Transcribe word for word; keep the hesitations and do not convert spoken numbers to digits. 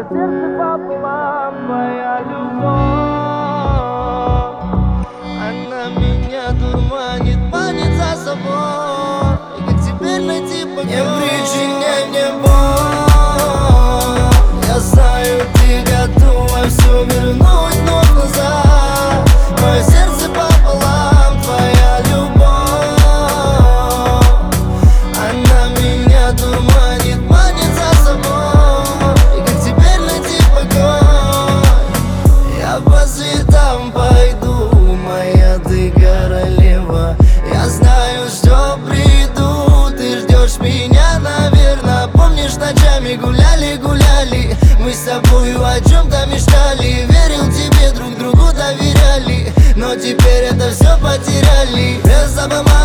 Мое сердце пополам, твоя любовь. Она меня дурманит, манит за собой. И как теперь найти покой? Не причиняй мне боль. Я знаю, ты готова все вернуть вновь назад. Мое сердце пополам, твоя любовь. Она меня дурманит, манит за собой. И как теперь найти покой? Я по следам пойду, моя ты королева. Я знаю, что приду, ты ждешь меня, наверное. Помнишь, ночами гуляли, гуляли, мы с тобою о чем-то мечтали. Верил тебе, друг другу доверяли, но теперь это все потеряли. Без обмана